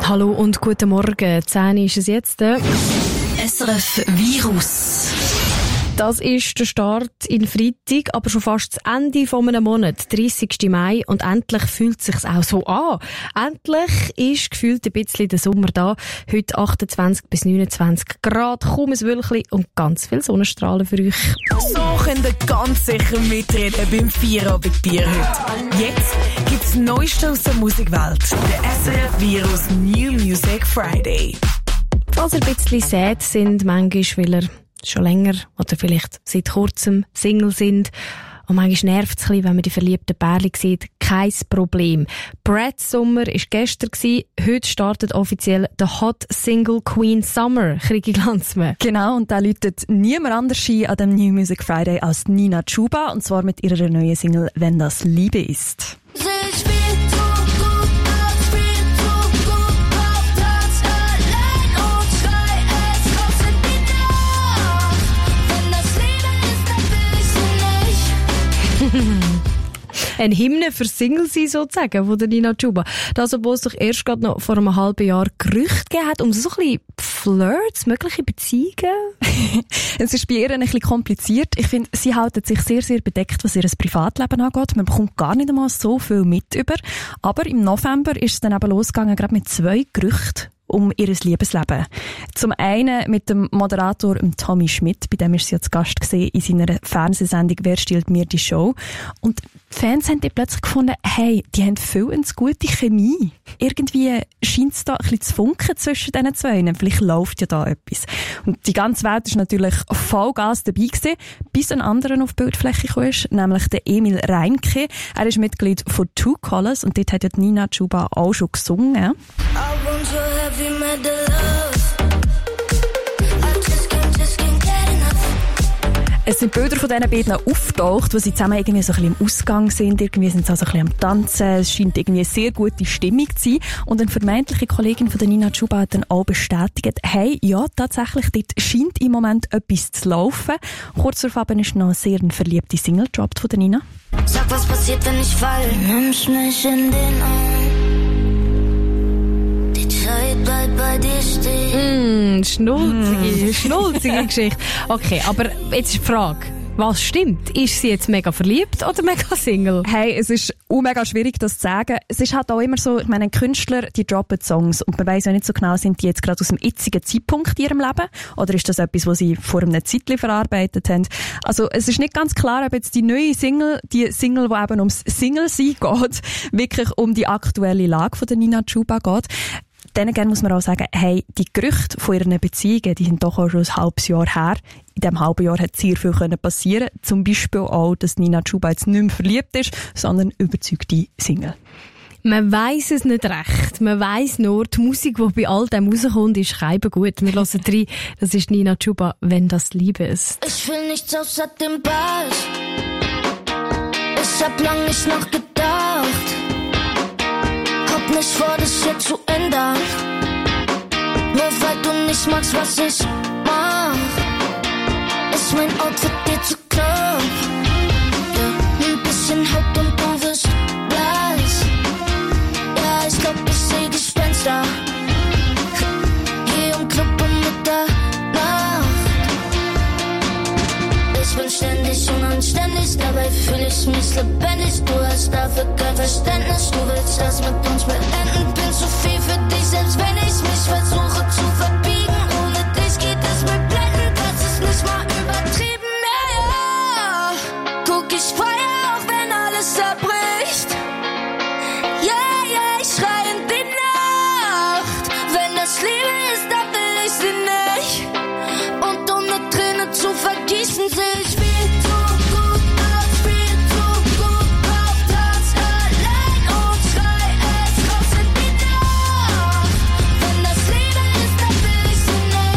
Hallo und guten Morgen. 10 ist es jetzt. SRF Virus. Das ist der Start in Freitag, aber schon fast das Ende von einem Monat, 30. Mai, und endlich fühlt es sich auch so an. Endlich ist gefühlt ein bisschen der Sommer da. Heute 28 bis 29 Grad, kaum ein Wölkchen und ganz viel Sonnenstrahlen für euch. So könnt ihr ganz sicher mitreden beim Feierabendbier heute. Jetzt gibt's das Neueste aus der Musikwelt. Der SRF Virus New Music Friday. Falls ihr ein bisschen sad sind, manchmal, weil ihr schon länger oder vielleicht seit kurzem Single sind. Und manchmal nervt es ein bisschen, wenn man die verliebten Pärchen sieht. Kein Problem. Brad Sommer war gestern. Heute startet offiziell der Hot Single Queen Summer. Krigi Glanzmann. Genau, und da läutet niemand anders ein an dem New Music Friday als Nina Chuba. Und zwar mit ihrer neuen Single «Wenn das Liebe ist». Ein Hymne für Single sein, sozusagen, von der Nina Chuba. Das, obwohl es doch erst gerade noch vor einem halben Jahr Gerüchte gegeben hat, um so ein bisschen Flirts, mögliche Beziehungen. Es ist bei ihr ein bisschen kompliziert. Ich finde, sie hält sich sehr, sehr bedeckt, was ihr Privatleben angeht. Man bekommt gar nicht einmal so viel mit über. Aber im November ist es dann eben losgegangen, gerade mit 2 Gerüchten um ihr Liebesleben. Zum einen mit dem Moderator Tommy Schmidt, bei dem ist sie ja zu Gast gesehen in seiner Fernsehsendung «Wer stiehlt mir die Show?». Und die Fans haben plötzlich gefunden, hey, die haben viel eine gute Chemie. Irgendwie scheint es da ein bisschen zu funken zwischen diesen zwei. Vielleicht läuft ja da etwas. Und die ganze Welt ist natürlich Vollgas dabei gewesen, bis ein anderer auf die Bildfläche kam, nämlich der Emil Reinke. Er ist Mitglied von Two Colors und dort hat ja Nina Chuba auch schon gesungen. Es sind Bilder von diesen beiden aufgetaucht, wo sie zusammen irgendwie so ein bisschen im Ausgang sind. Irgendwie sind sie also ein bisschen am Tanzen. Es scheint irgendwie eine sehr gute Stimmung zu sein. Und eine vermeintliche Kollegin von der Nina Chuba hat dann auch bestätigt, hey, ja, tatsächlich, dort scheint im Moment etwas zu laufen. Kurz darauf ist noch eine sehr verliebte Single gedroppt von der Nina. Sag, was passiert, wenn ich falle? Nimmst mich in den Arm. Bleib bei dir stehen. Schnulzige Geschichte. Okay, aber jetzt ist die Frage. Was stimmt? Ist sie jetzt mega verliebt oder mega Single? Hey, es ist mega schwierig, das zu sagen. Es ist halt auch immer so, ich meine, Künstler, die droppen Songs und man weiss ja nicht so genau, sind die jetzt gerade aus dem jetzigen Zeitpunkt in ihrem Leben oder ist das etwas, was sie vor einem Zeitchen verarbeitet haben? Also es ist nicht ganz klar, ob jetzt die neue Single, die Single, die eben ums Single-Sein geht, wirklich um die aktuelle Lage von der Nina Chuba geht. Dann gerne muss man auch sagen, hey, die Gerüchte von ihren Beziehungen, die sind doch auch schon ein halbes Jahr her. In diesem halben Jahr hat sehr viel passieren können. Zum Beispiel auch, dass Nina Chuba jetzt nicht mehr verliebt ist, sondern überzeugte Single. Man weiss es nicht recht. Man weiss nur, die Musik, die bei all dem rauskommt, ist scheibe gut. Wir hören rein. Das ist Nina Chuba, «Wenn das Liebe ist». Ich will nichts außer dem Ball. Ich hab lang nicht nachgedacht. Hab nicht vor, das hier zu ändern. Nur weil du nicht magst, was ich mach. Ist mein Outfit dir zu knapp? Ja, ein bisschen Haut und du wirst blass. Ja, ich glaub, ich seh Gespenster. Geh im Club um Mitternacht. Ich bin ständig unanständig, dabei fühl ich mich lebendig. Du hast dafür kein Verständnis, du willst das mit uns beenden. Bin zu viel für dich, selbst wenn ich mich versuche zu verbiegen. Ohne dich geht es mir blendend, das ist nicht mal übertrieben. Ja, guck, ich feier auch, wenn alles zerbricht. Ja, ich schrei in die Nacht. Wenn das Liebe ist, dann will ich sie nicht. Und um eine Träne zu vergießen, seh ich viel zu gut aus, viel zu gut auf Platz allein und schrei es raus in die Nacht. Wenn das Liebe ist, dann will ich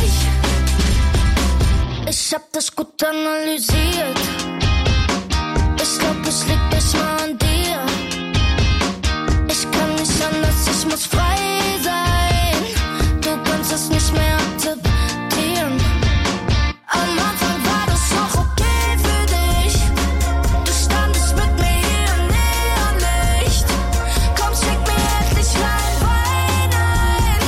sie nicht. Ich hab das gut analysiert. Ich glaub, es liegt nicht mal an dir. Ich kann nicht anders, ich muss frei sein. Du kannst es nicht mehr akzeptieren. Am Anfang war das noch okay für dich. Du standest mit mir hier im Neonlicht. Komm, schick mir endlich rein Wein ein.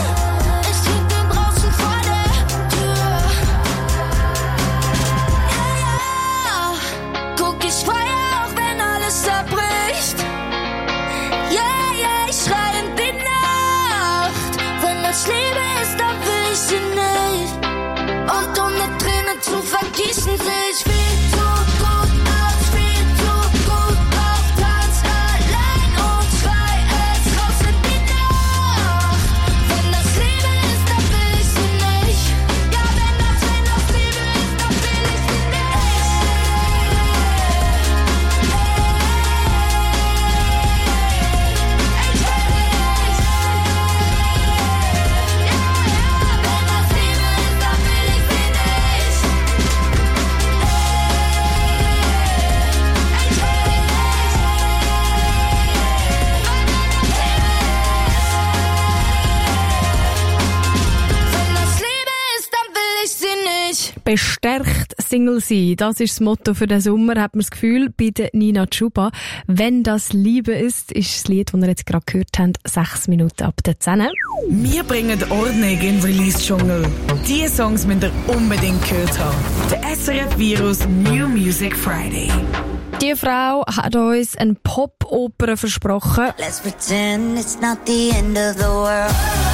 Bestärkt Single sein, das ist das Motto für den Sommer, hat man das Gefühl, bei der Nina Chuba. «Wenn das Liebe ist», ist das Lied, das ihr jetzt gerade gehört habt, 6 Minuten ab der 10. Wir bringen Ordnung in den Release-Dschungel. Diese Songs müsst ihr unbedingt gehört haben. Der SRF Virus New Music Friday. Die Frau hat uns eine Pop-Oper versprochen. Let's pretend it's not the end of the world.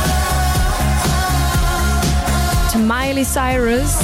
Die Miley Cyrus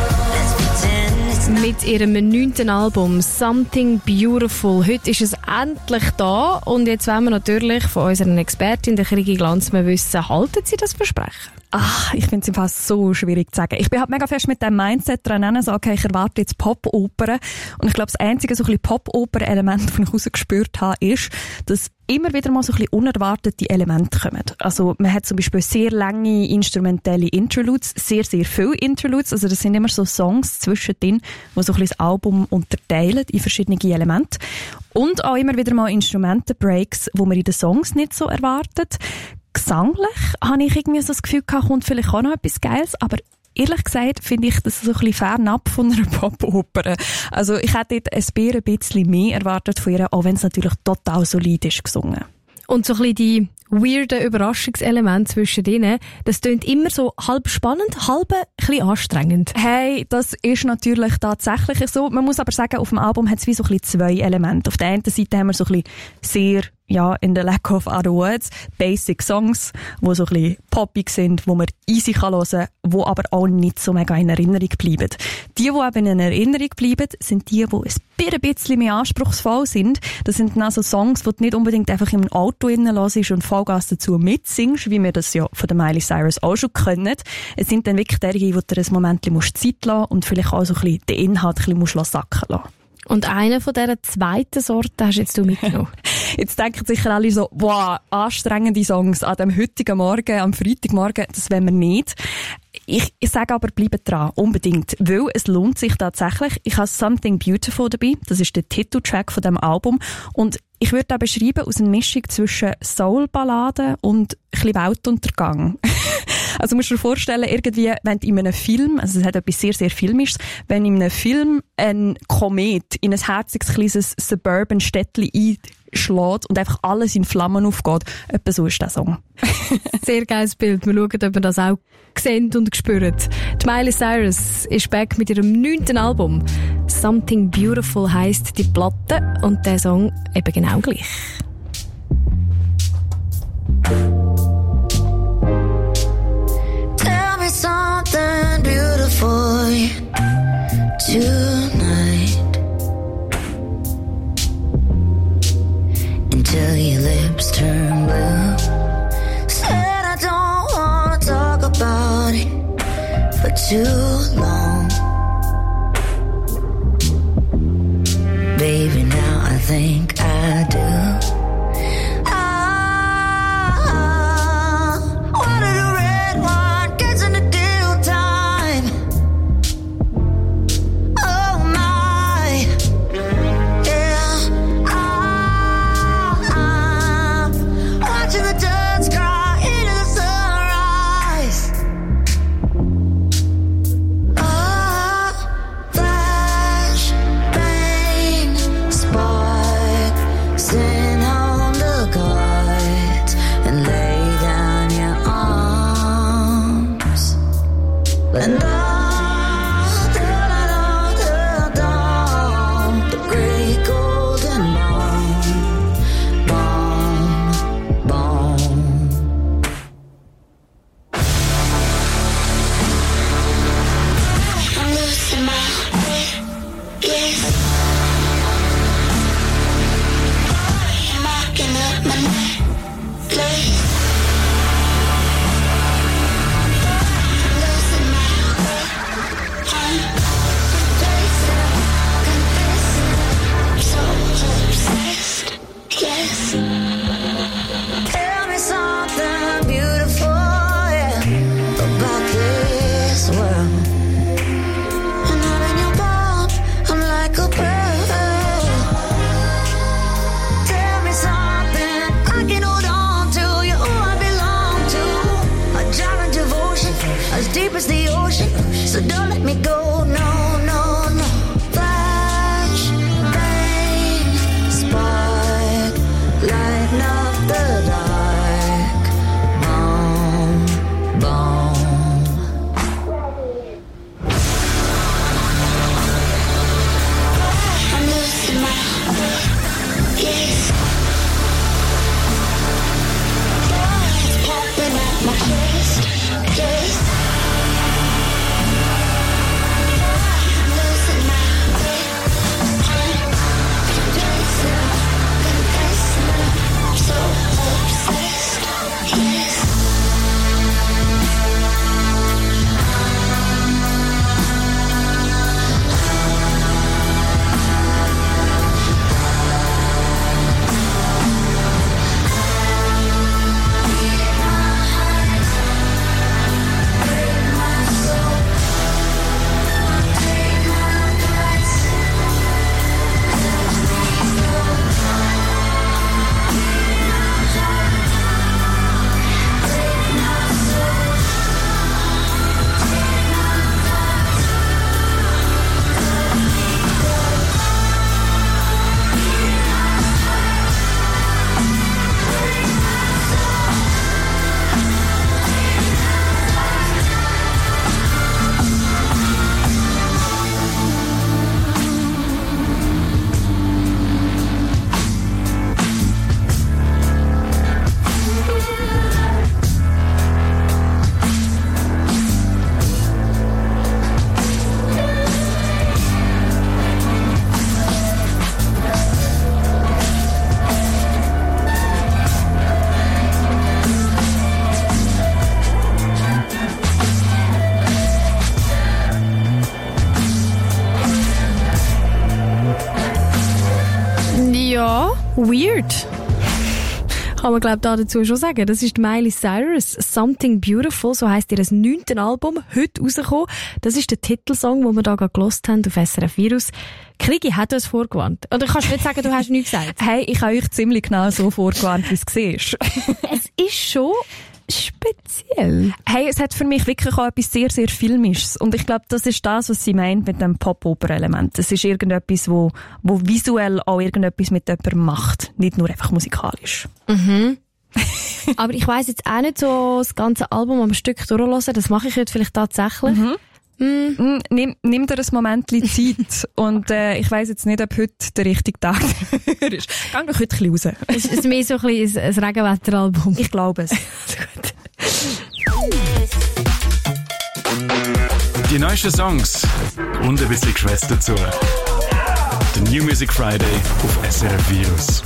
mit ihrem 9. Album «Something Beautiful». Heute ist es endlich da und jetzt wollen wir natürlich von unserer Expertin, der Krigi Glanzmann, wissen, halten Sie das Versprechen? Ich finde es im Fall so schwierig zu sagen. Ich bin halt mega fest mit dem Mindset dran, so, okay, ich erwarte jetzt Pop-Opern. Und ich glaube, das einzige so ein bisschen Pop-Oper-Element, das ich rausgespürt habe, ist, dass immer wieder mal so ein bisschen unerwartete Elemente kommen. Also man hat zum Beispiel sehr lange instrumentelle Interludes, sehr, sehr viele Interludes. Also das sind immer so Songs zwischendrin, die so ein bisschen das Album unterteilen in verschiedene Elemente. Und auch immer wieder mal Instrumentenbreaks, die man in den Songs nicht so erwartet. Gesanglich habe ich irgendwie so das Gefühl gehabt, kommt vielleicht auch noch etwas Geiles, aber ehrlich gesagt finde ich das so ein bisschen fernab von einer Pop-Oper. Also ich hätte dort ein bisschen mehr erwartet von ihr, auch wenn es natürlich total solid ist gesungen. Und so ein bisschen die weirden Überraschungselemente zwischen denen, das klingt immer so halb spannend, halb ein bisschen anstrengend. Hey, das ist natürlich tatsächlich so. Man muss aber sagen, auf dem Album hat es wie so ein bisschen 2 Elemente. Auf der einen Seite haben wir so ein bisschen sehr, in the lack of other words, basic Songs, die so ein bisschen poppig sind, die man easy hören kann, die aber auch nicht so mega in Erinnerung bleiben. Die eben in Erinnerung bleiben, sind die ein bisschen mehr anspruchsvoll sind. Das sind dann so Songs, die du nicht unbedingt einfach im Auto hörst und Vollgas dazu mitsingst, wie wir das ja von der Miley Cyrus auch schon können. Es sind dann wirklich diejenigen, wo du ein Moment Zeit lassen und vielleicht auch so ein bisschen den Inhalt ein bisschen sacken lassen. Und eine von dieser zweiten Sorte hast jetzt du mitgenommen. Jetzt denken sicher alle so, wow, anstrengende Songs an dem heutigen Morgen, am Freitagmorgen, das wollen wir nicht. Ich sage aber, bleibt dran, unbedingt, weil es lohnt sich tatsächlich. Ich habe «Something Beautiful» dabei, das ist der Titeltrack von dem Album und ich würde da beschreiben aus einer Mischung zwischen Soul-Balladen und ein bisschen Weltuntergang. Also musst du dir vorstellen, irgendwie, wenn in einem Film, also es hat etwas sehr, sehr Filmisches, wenn in einem Film ein Komet in ein herziges, kleines Suburban-Städtchen einschlägt und einfach alles in Flammen aufgeht, etwa so ist der Song. Sehr geiles Bild. Wir schauen, ob wir das auch sehen und spüren. Die Miley Cyrus ist back mit ihrem 9. Album. «Something Beautiful» heisst die Platte und der Song eben genau gleich. Tell me something beautiful tonight until your lips turn blue. Said I don't wanna talk about it for too long. Baby, now I think I do. Deep as the ocean, so don't let me go. Weird. Kann man, glaube ich, dazu schon sagen. Das ist Miley Cyrus. Something Beautiful, so heisst ihr 9. Album, heute rausgekommen. Das ist der Titelsong, den wir da gerade gehört haben auf SRF Virus. Krigi hat uns vorgewarnt. Oder kannst du nicht sagen, du hast nichts gesagt? Hey, ich habe euch ziemlich genau so vorgewarnt, wie es war. Es ist schon speziell. Hey, es hat für mich wirklich auch etwas sehr, sehr Filmisches. Und ich glaube, das ist das, was sie meint mit dem Pop-Oper-Element. Es ist irgendetwas, wo visuell auch irgendetwas mit jemandem macht. Nicht nur einfach musikalisch. Mhm. Aber ich weiss jetzt auch nicht so das ganze Album am Stück durchhören. Das mache ich heute vielleicht tatsächlich. Nimm dir ein Moment Zeit. Und ich weiss jetzt nicht, ob heute der richtige Tag ist. Geh doch heute ein bisschen raus. Es ist mehr so ein bisschen ein Regenwetteralbum. Ich glaube es. Gut. Die neuesten Songs und ein bisschen Quest dazu. Der New Music Friday auf SRF Virus.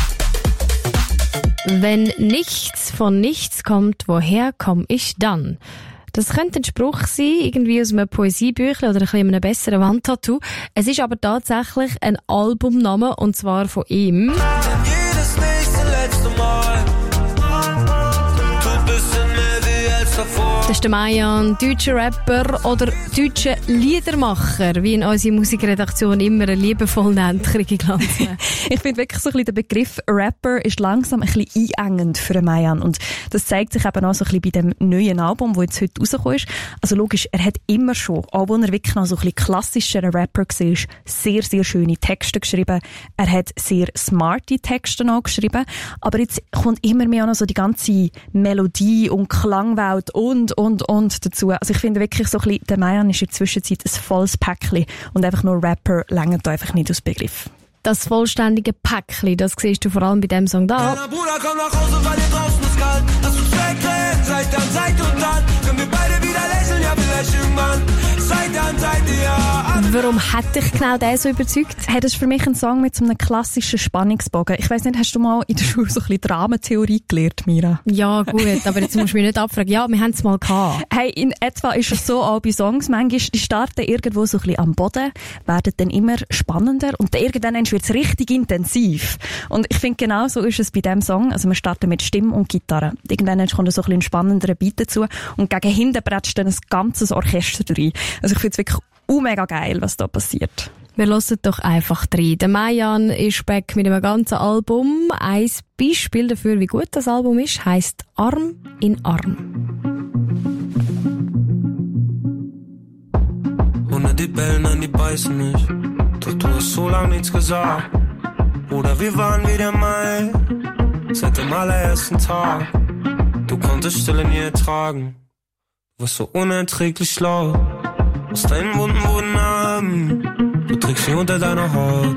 Wenn nichts von nichts kommt, woher komme ich dann? Das könnte ein Spruch sein, irgendwie aus einem Poesiebüchlein oder ein bisschen einem besseren Wandtattoo. Es ist aber tatsächlich ein Albumname, und zwar von ihm. Jedes nächste letzte Mal tut ein bisschen mehr wie als davor. Das ist der Mayan, deutscher Rapper oder deutscher Liedermacher, wie in unserer Musikredaktion immer liebevoll nennt, Krigi Glanzmann. Ich finde wirklich so ein bisschen, der Begriff Rapper ist langsam ein bisschen einengend für einen Mayan. Und das zeigt sich eben auch so ein bisschen bei dem neuen Album, das jetzt heute rausgekommen ist. Also logisch, er hat immer schon, auch wenn er wirklich noch so ein bisschen klassischer Rapper war, sehr, sehr schöne Texte geschrieben. Er hat sehr smarte Texte noch geschrieben. Aber jetzt kommt immer mehr auch noch so die ganze Melodie und Klangwelt und dazu. Also ich finde wirklich so ein bisschen, der Mayan ist in der Zwischenzeit ein volles Päckchen und einfach nur Rapper reicht da einfach nicht aus Begriff. Das vollständige Päckchen, das siehst du vor allem bei dem Song da. Kleiner Bruder, komm nach Hause, weil hier draußen ist kalt. Lass uns wegreden, Zeit und dann können wir beide wieder lächeln, ja vielleicht irgendwann. Zeit, ja. Warum hat dich genau der so überzeugt? Hey, das ist für mich ein Song mit so einem klassischen Spannungsbogen. Ich weiss nicht, hast du mal in der Schule so ein bisschen Dramentheorie gelernt, Mira? Ja, gut, aber jetzt musst du mich nicht abfragen. Ja, wir haben es mal gehabt. Hey, in etwa ist es so auch bei Songs. Manchmal, die starten irgendwo so ein bisschen am Boden, werden dann immer spannender und irgendwann wird es richtig intensiv. Und ich finde, genau so ist es bei diesem Song. Also wir starten mit Stimme und Gitarre. Irgendwann kommt so ein bisschen ein spannenderer Beat dazu und gegen hinten bretscht dann ein ganzes Orchester rein. Also ich finde es wirklich mega geil, was da passiert. Wir hören doch einfach rein. Der Mayan ist back mit einem ganzen Album. Ein Beispiel dafür, wie gut das Album ist, heisst Arm in Arm. Ohne die bellen an, die beißen nicht. Doch du hast so lange nichts gesagt. Oder wir waren wieder mal seit dem allerersten Tag. Du konntest Stille nie ertragen. Du warst so unerträglich laut. Aus deinen Wunden wurden Narben. Du trägst sie unter deiner Haut.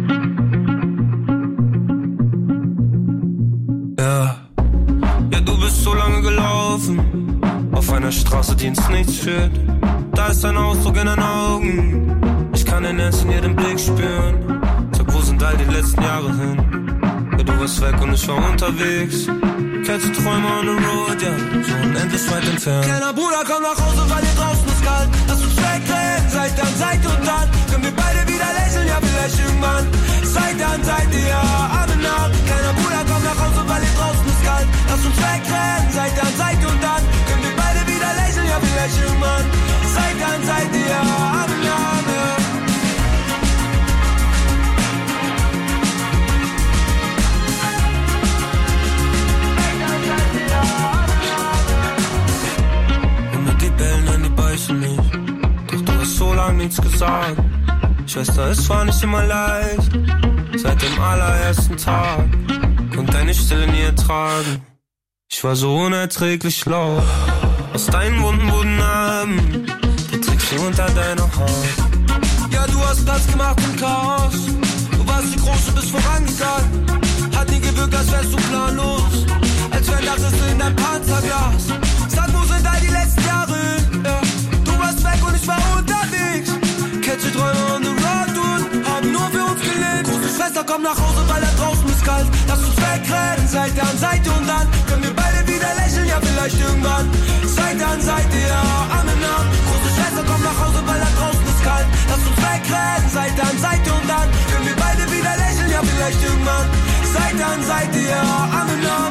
Ja, du bist so lange gelaufen. Auf einer Straße, die ins Nichts führt. Da ist ein Ausdruck in deinen Augen. Ich kann den Ernst in jedem Blick spüren. Sag, wo sind all die letzten Jahre hin? Ja, du warst weg und ich war unterwegs. Kennst du Träume on the road, ja, so unendlich weit entfernt. Kleiner Bruder, komm nach Hause, weil hier draußen ist kalt. Lass uns wegreden, Zeit und dann können wir beide wieder lächeln, ja, vielleicht irgendwann. Zeit, ja, Arm in Arm. Kleiner Bruder, komm nach Hause, weil hier draußen ist kalt. Lass uns wegreden, Zeit und dann können wir beide wieder lächeln, ja, vielleicht irgendwann. Zeit, ja, Arm in Arm, ja. Nicht. Doch du hast so lange nichts gesagt. Schwester, es war nicht immer leicht. Seit dem allerersten Tag konnte deine Stille nie ertragen. Ich war so unerträglich laut. Aus deinen Wunden wurden Narben. Du trägst sie unter deiner Haut. Ja, du hast Platz gemacht im Chaos. Du warst die Große, bist vorangegangen. Hat nie gewirkt, als wärst du planlos. Als wär dachtest du in dein Panzerglas. Sag, wo sind all die letzten Jahre? Ja. Weg und ich war unterwegs. Catch Träume on the road und haben nur für uns gelebt. Große Schwester, komm nach Hause, weil da draußen ist kalt. Lass uns wegrennen, Seite an Seite und dann können wir beide wieder lächeln, ja vielleicht irgendwann. Seite an Seite, ja, Arm in Arm. Große Schwester, komm nach Hause, weil da draußen ist kalt. Lass uns wegrennen. wegrennen. Seite an Seite und dann können wir beide wieder lächeln, ja vielleicht irgendwann. Seite an Seite, ja, Arm in Arm.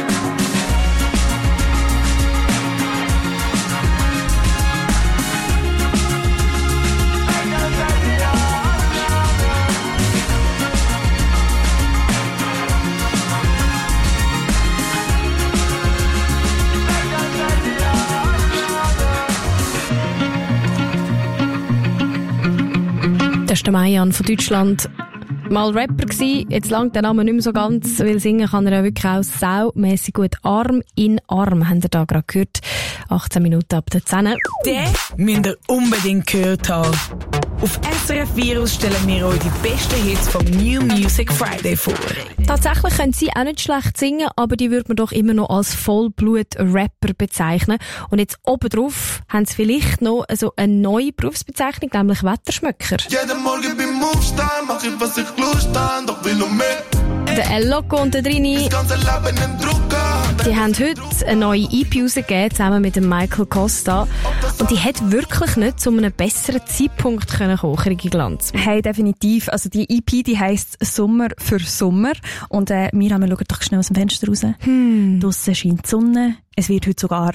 Das ist der Mayan von Deutschland. Mal Rapper gsi, jetzt langt der Name nicht mehr so ganz, weil singen kann er ja wirklich auch saumässig gut. Arm in Arm, habt ihr da gerade gehört. 18 Minuten ab der 10. Den müsst ihr unbedingt gehört haben. Auf SRF Virus stellen wir euch die besten Hits vom New Music Friday vor. Tatsächlich können sie auch nicht schlecht singen, aber die würde man doch immer noch als Vollblut-Rapper bezeichnen. Und jetzt obendrauf haben sie vielleicht noch so eine neue Berufsbezeichnung, nämlich Wetterschmöcker. Jeden Morgen beim Aufstehen mach ich, was ich Lust habe, doch will noch mehr. Der El Loco und der Drini, Das ganze Leben im Druck. die haben heute eine neue EP rausgegeben, zusammen mit dem Michael Costa. Und die hat wirklich nicht zu einem besseren Zeitpunkt kommen, Kriegi Glanz. Hey, definitiv. Also die EP, die heisst Sommer für Sommer. Und Mira, wir schauen doch schnell aus dem Fenster raus. Draussen scheint die Sonne. Es wird heute sogar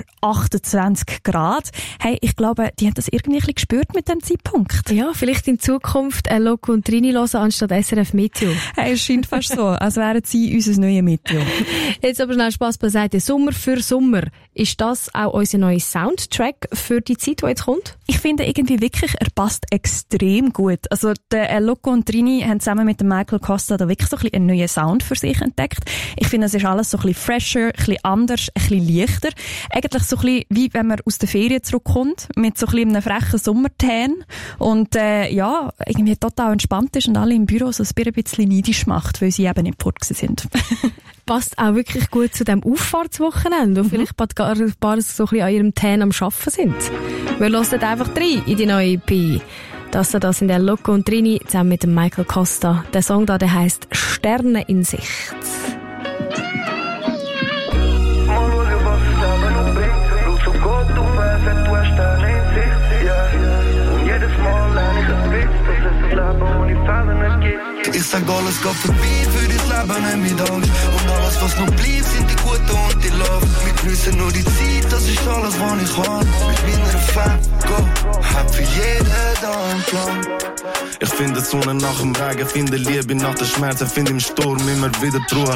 28 Grad. Hey, ich glaube, die haben das irgendwie ein bisschen gespürt mit dem Zeitpunkt. Ja, vielleicht in Zukunft El Loco und Drini hören anstatt SRF Meteo. Hey, es scheint fast so, als wären sie unser neues Meteo. Jetzt aber schnell Spass beiseite. Sommer für Sommer. Ist das auch unser neuer Soundtrack für die Zeit, die jetzt kommt? Ich finde irgendwie wirklich, er passt extrem gut. Also der El Loco und Drini haben zusammen mit dem Michael Costa da wirklich so ein bisschen einen neuen Sound für sich entdeckt. Ich finde, es ist alles so ein bisschen fresher, ein bisschen anders, ein bisschen leichter. Eigentlich so ein bisschen wie wenn man aus der Ferien zurückkommt, mit so ein bisschen einem frechen Sommertan und ja, irgendwie total entspannt ist und alle im Büro so ein bisschen neidisch macht, weil sie eben nicht fort sind. Passt auch wirklich gut zu dem Auffahrtswochenende, wo vielleicht ein paar so ein bisschen an ihrem Tan am Arbeiten sind. Wir hören einfach rein in die neue EP. Das sind El Loco und Drini zusammen mit dem Michael Costa. Der Song da, der heisst Sterne in Sicht. Ich sag, alles geht vorbei für dein Leben, nicht mit Angst. Und alles, was noch bleibt, sind die Guten und die Love. Wir geniessen nur die Zeit, das ist alles, was ich kann. Mit meiner Fan, go, hab für jeden da einen Plan. Ich finde Sonne nach dem Regen, finde Liebe nach den Schmerzen, finde im Sturm immer wieder die Ruhe.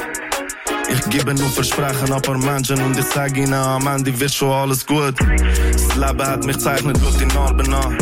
Ich gebe nur Versprechen an paar Menschen und ich sag ihnen, am Ende wird schon alles gut. Das Leben hat mich gezeichnet, schau die Narben an.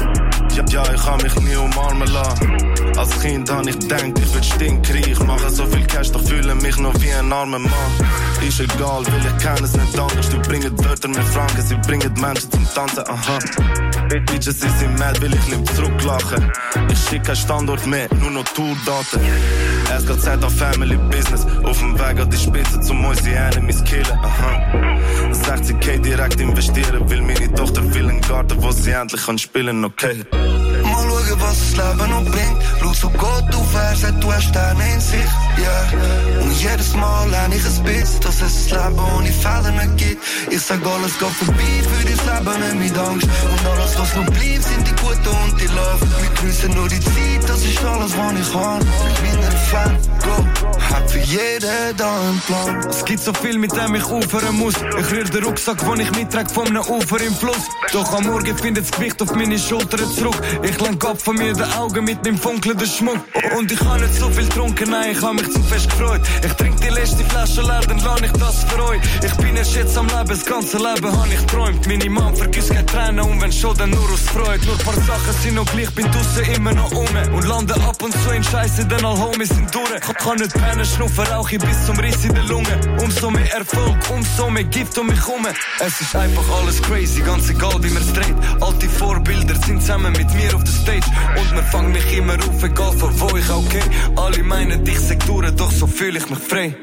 Ja, ich kann mich nie umarmen lassen. Als Kind hab ich gedacht, ich werd stinkreich. Mache so viel Cash, doch fühle mich noch wie ein armer Mann. Ist egal, weil ich kann es nicht anders. Die bringen Wörter mit Franken, sie bringen Menschen zum Tanzen, aha. Bitches, sie sind mad, weil ich lieb zurücklachen. Ich schick keinen Standort mehr, nur noch Tourdaten. Es geht Zeit auf Family Business. Auf dem Weg an die Spitze, zum unsere Enemies killen, aha. 60k direkt investieren, will meine Tochter will einen Garten, wo sie endlich kann spielen, okay. Mal schauen, was das Leben noch bringt. Schau so Gott, du fährst, du hast Sterne in Sicht, yeah. Und jedes Mal lerne ich ein bisschen, dass es das Leben ohne Fehler nicht gibt. Ich sag, alles geht vorbei für dein Leben, nicht mit Angst. Und alles, was noch bleibt, sind die Guten und die Love. Wir geniessen nur die Zeit, das ist alles, was ich kann. Mit meiner Fan, go, hab für jeden da einen Plan. Es gibt so viel, mit dem ich aufhören muss. Ich rühr den Rucksack, den ich mittrag von einem Ufer im Fluss. Doch am Morgen findet das Gewicht auf meine Schultern zurück. Ich lenk ab von mir den Augen mit dem funkelnden Schmuck. Und ich hab nicht so viel getrunken, nein, ich hab mich zu fest gefreut. Ich trink die letzte Flasche leer, dann lass ich das für euch. Ich bin erst jetzt am Leben, das ganze Leben hab ich träumt. Meine Mom vergisst keine Tränen und wenn schon, dann nur aus Freude. Nur paar Sachen sind noch gleich, bin draussen immer noch und lande ab und zu in Scheiße, denn all Homies sind durch. Ich kann nicht pennen, schnuffen, rauche bis zum Riss in der Lunge. Umso mehr Erfolg, umso mehr Gift um mich herum. Es ist einfach alles crazy, ganz egal wie man's dreht. Alte Vorbilder sind zusammen mit mir auf der Stage. Und man fangt mich immer auf, egal von wo ich auch gehe. Alle meinen, ich sag durch, doch so fühl ich mich frei.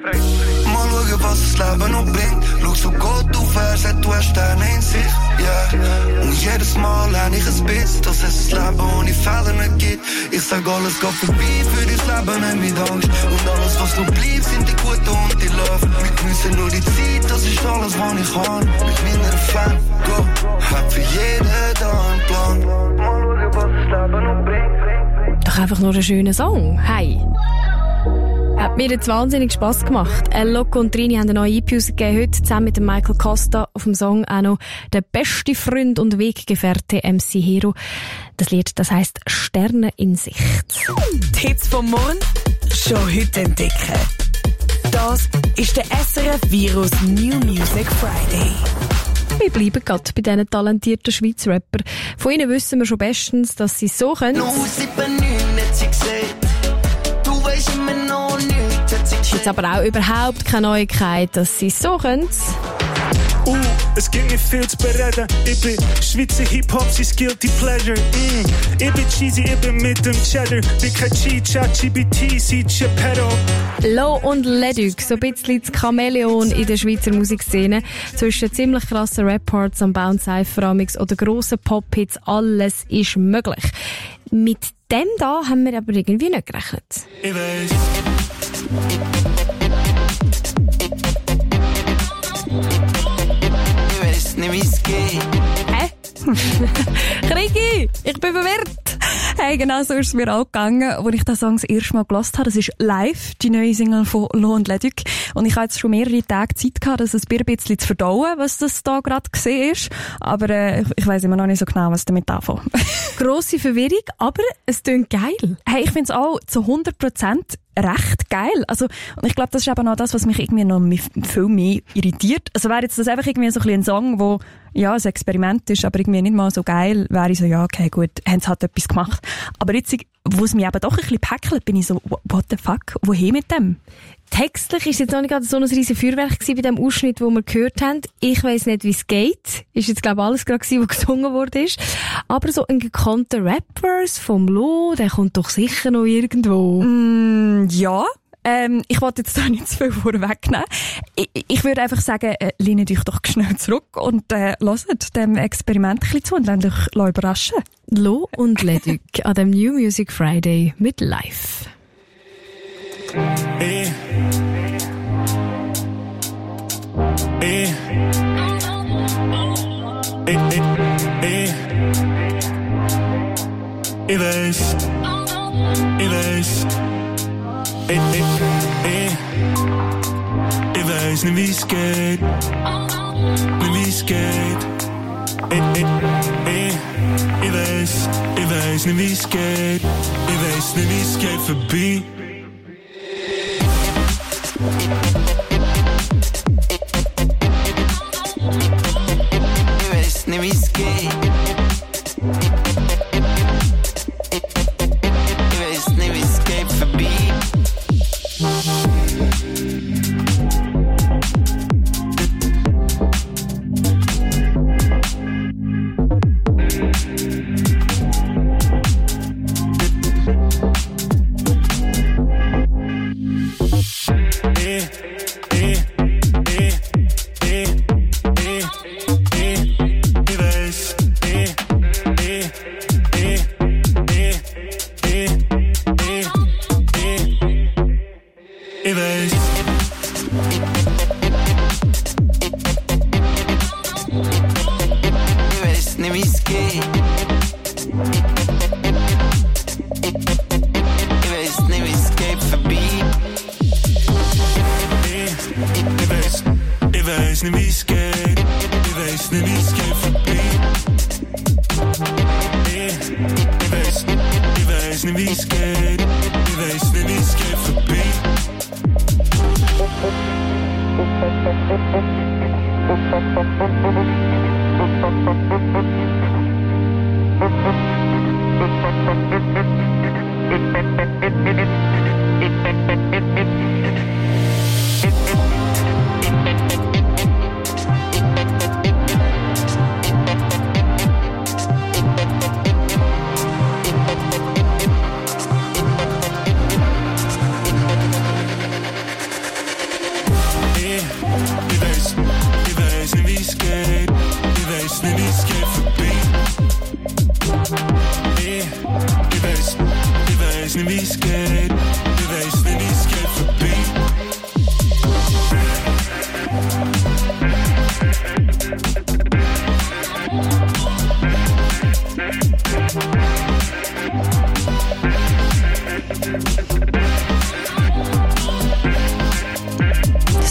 Mal schauen, was das Leben noch bringt. Schau so Gott, du fährst, du hast Sterne in Sicht, yeah. Und jedes Mal lerne ich ein bisschen, dass es das Leben ohne Fehler nicht gibt. Ich sag, alles geht vorbei für dein Leben, nicht mit Angst. Und alles, was noch bleibt, sind die Guten und die Love. Wir geniessen nur die Zeit, das ist alles, was ich kann. Mit meiner Fan, go, hab für jeden da einen Plan. Mal schauen, was das Leben doch einfach nur ein schöner Song. Hey! Hat mir jetzt wahnsinnig Spass gemacht. Loco und Trini haben eine neue EP rausgegeben, heute zusammen mit dem Michael Costa. Auf dem Song auch noch der beste Freund und Weggefährte MC Hero. Das Lied, das heisst Sterne in Sicht. Die Hits vom Morgen schon heute entdecken. Das ist der SRF Virus New Music Friday. Wir bleiben gerade bei diesen talentierten Schweizer Rapper. Von ihnen wissen wir schon bestens, dass sie so können. Ist jetzt aber auch überhaupt keine Neuigkeit, dass sie so können. Es gibt nicht viel zu bereden. Ich bin Schweizer Hip-Hop, sein Guilty Pleasure. Ich bin cheesy, ich bin mit dem Cheddar. Bin kein GBT, sie Geppetto. Lo und Leduc, so ein bisschen das Chamäleon in der Schweizer Musikszene. Zwischen ziemlich krassen Rap-Parts am Bounce-Cypher oder grossen Pop-Hits, alles ist möglich. Mit dem da haben wir aber irgendwie nicht gerechnet. Ich weiss. Nicht wie es geht. Hä? Krigi, ich bin verwirrt. Hey, genau so ist es mir auch gegangen, als ich den Song das erste Mal gehört habe. Das ist «Live», die neue Single von Lo und Leduc. Und ich habe jetzt schon mehrere Tage Zeit gehabt, das ein bisschen zu verdauen, was das da gerade gesehen ist. Aber ich weiss immer noch nicht so genau, was damit anfangen. Grosse Verwirrung, aber es klingt geil. Hey, ich finde es auch zu 100% recht geil. Also, und ich glaube, das ist eben auch das, was mich irgendwie noch viel mehr irritiert. Also wäre jetzt das einfach irgendwie so ein Song, wo ja, ein Experiment ist, aber irgendwie nicht mal so geil, wäre ich so, ja, okay, gut, haben sie halt etwas gemacht. Aber jetzt, wo es mich eben doch ein bisschen päckelt, bin ich so, what the fuck, wohin mit dem? Textlich ist jetzt noch nicht gerade so ein riesen Feuerwerk bei dem Ausschnitt, den wir gehört haben. Ich weiss nicht, wie es geht. Ist jetzt, glaube ich, alles gerade gewesen, was gesungen wurde. Aber so ein gekannter Rappers vom Lo, der kommt doch sicher noch irgendwo. Ja. Ich wollte jetzt da nicht zu viel vorwegnehmen. Ich würde einfach sagen, lehnt euch doch schnell zurück und hört dem Experiment ein bisschen zu und lasst euch überraschen. Lo und Leduc an dem New Music Friday mit Live. Ich weiß. Ich weiß nicht, wie es geht. Ich weiß nicht, wie es geht. Ich weiß nicht, wie es geht vorbei. Ich weiß nicht, wie es geht. Ich weiß nicht, wie es geht vorbei.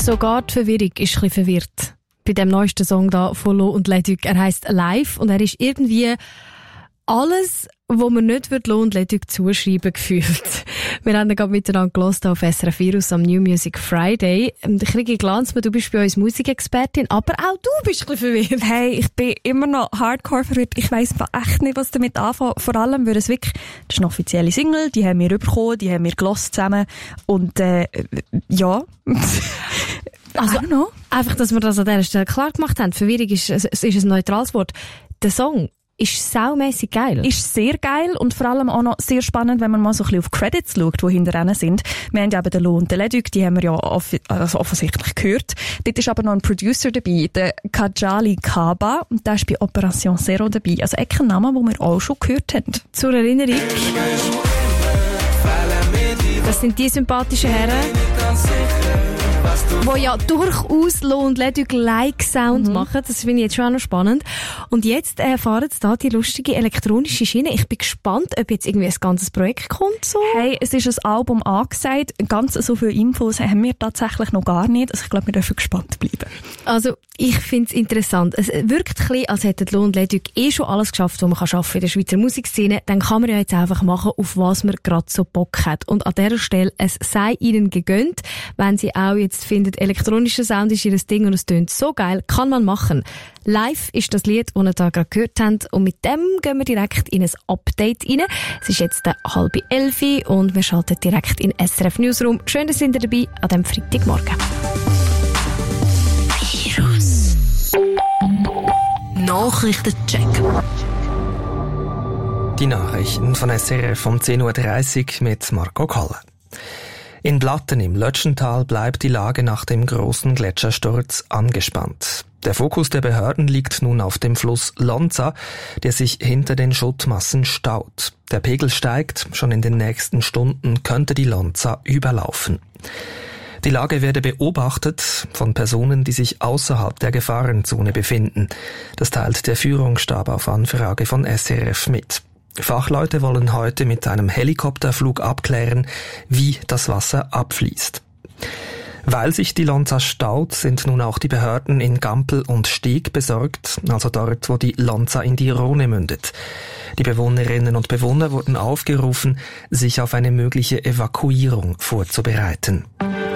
Sogar die Verwirrung ist ein bisschen verwirrt bei dem neuesten Song da von Lo und Leduc. Er heisst Live und er ist irgendwie alles, wo man nicht Lo und Leduc zuschreiben gefühlt. Wir haben gerade miteinander gehört auf SRF Virus am New Music Friday. Krigi Glanzmann, du bist bei uns Musikexpertin, aber auch du bist ein bisschen verwirrt. Hey, ich bin immer noch hardcore verwirrt. Ich weiss echt nicht, was damit anfangen. Vor allem, weil es wirklich, das ist eine offizielle Single, die haben wir bekommen, die haben wir gehört zusammen. Und, ja. Also, einfach, dass wir das an dieser Stelle klar gemacht haben. Verwirrung ist ein neutrales Wort. Der Song ist saumässig geil. Ist sehr geil und vor allem auch noch sehr spannend, wenn man mal so ein bisschen auf Credits schaut, die hinter ihnen sind. Wir haben ja eben den Lo und den Leduc, die haben wir ja offensichtlich gehört. Dort ist aber noch ein Producer dabei, der Kajali Kaba, und der ist bei Operation Zero dabei. Also echt ein Name, den wir auch schon gehört haben. Zur Erinnerung, das sind die sympathischen Herren, die ja durchaus Lo und Leduc-like Sound machen. Das finde ich jetzt schon auch noch spannend. Und jetzt erfahren Sie da die lustige elektronische Schiene. Ich bin gespannt, ob jetzt irgendwie ein ganzes Projekt kommt. So. Hey, es ist ein Album angesagt. Ganz so viele Infos haben wir tatsächlich noch gar nicht. Also ich glaube, wir dürfen gespannt bleiben. Also ich finde es interessant. Es wirkt ein bisschen, als hätten Lo und Leduc schon alles geschafft, was man schaffen kann in der Schweizer Musikszene. Dann kann man ja jetzt einfach machen, auf was man gerade so Bock hat. Und an dieser Stelle, es sei ihnen gegönnt, wenn sie auch jetzt findet, elektronischer Sound ist ihr Ding und es tönt so geil, kann man machen. Live ist das Lied, das ihr da gerade gehört habt, und mit dem gehen wir direkt in ein Update rein. Es ist jetzt 10:30 und wir schalten direkt in SRF Newsroom. Schön, dass ihr dabei an diesem Freitagmorgen. Nachrichtencheck. Die Nachrichten von SRF um 10:30 Uhr mit Marco Kolle. In Blatten im Lötschental bleibt die Lage nach dem großen Gletschersturz angespannt. Der Fokus der Behörden liegt nun auf dem Fluss Lonza, der sich hinter den Schuttmassen staut. Der Pegel steigt, schon in den nächsten Stunden könnte die Lonza überlaufen. Die Lage werde beobachtet von Personen, die sich außerhalb der Gefahrenzone befinden. Das teilt der Führungsstab auf Anfrage von SRF mit. Fachleute wollen heute mit einem Helikopterflug abklären, wie das Wasser abfließt. Weil sich die Lonza staut, sind nun auch die Behörden in Gampel und Steg besorgt, also dort, wo die Lonza in die Rhone mündet. Die Bewohnerinnen und Bewohner wurden aufgerufen, sich auf eine mögliche Evakuierung vorzubereiten.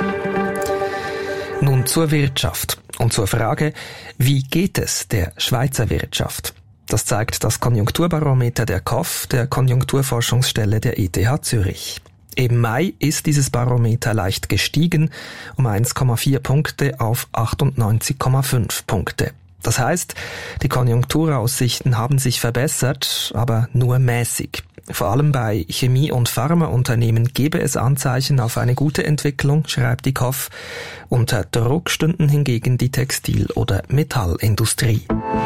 Nun zur Wirtschaft und zur Frage, wie geht es der Schweizer Wirtschaft? Das zeigt das Konjunkturbarometer der KOF, der Konjunkturforschungsstelle der ETH Zürich. Im Mai ist dieses Barometer leicht gestiegen, um 1,4 Punkte auf 98,5 Punkte. Das heißt, die Konjunkturaussichten haben sich verbessert, aber nur mäßig. Vor allem bei Chemie- und Pharmaunternehmen gebe es Anzeichen auf eine gute Entwicklung, schreibt die KOF. Unter Druck stünden hingegen die Textil- oder Metallindustrie.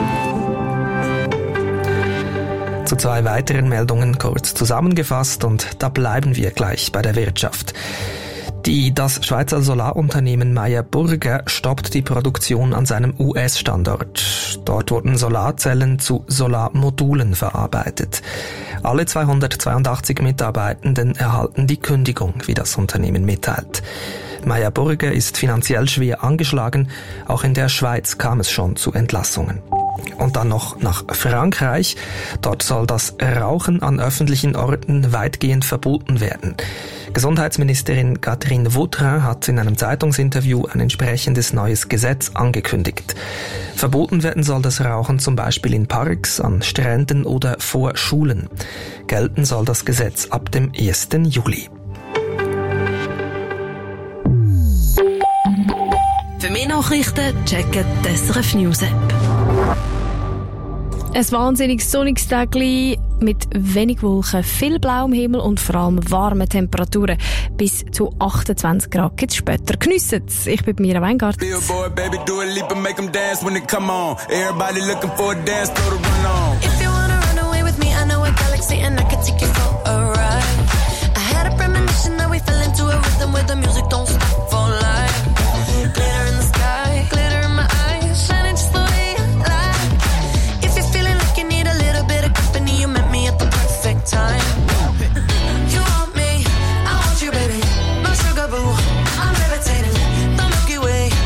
Zu zwei weiteren Meldungen kurz zusammengefasst, und da bleiben wir gleich bei der Wirtschaft. Das Schweizer Solarunternehmen Meyer Burger stoppt die Produktion an seinem US-Standort. Dort wurden Solarzellen zu Solarmodulen verarbeitet. Alle 282 Mitarbeitenden erhalten die Kündigung, wie das Unternehmen mitteilt. Meyer Burger ist finanziell schwer angeschlagen. Auch in der Schweiz kam es schon zu Entlassungen. Und dann noch nach Frankreich. Dort soll das Rauchen an öffentlichen Orten weitgehend verboten werden. Gesundheitsministerin Catherine Vautrin hat in einem Zeitungsinterview ein entsprechendes neues Gesetz angekündigt. Verboten werden soll das Rauchen zum Beispiel in Parks, an Stränden oder vor Schulen. Gelten soll das Gesetz ab dem 1. Juli. Für mehr Nachrichten checken die SRF News App. Ein wahnsinnig sonniges Tagli mit wenig Wolken, viel blauem Himmel und vor allem warmen Temperaturen. Bis zu 28 Grad gibt's später. Geniessen's. Ich bin Mira Weingart. Billboard, baby, do a leap and make them dance when they come on. Everybody looking for a dance, throw the run on. If you wanna run away with me, I know a galaxy and I can take you for a ride. I had a premonition that we fell into a rhythm where the music don't stop for life. Glitter in the sky, glitter in my eyes, shining just the way I like. If you're feeling like you need a little bit of company, you met me at the perfect time. You want me, I want you, baby. No sugar boo, I'm levitating. The Milky Way,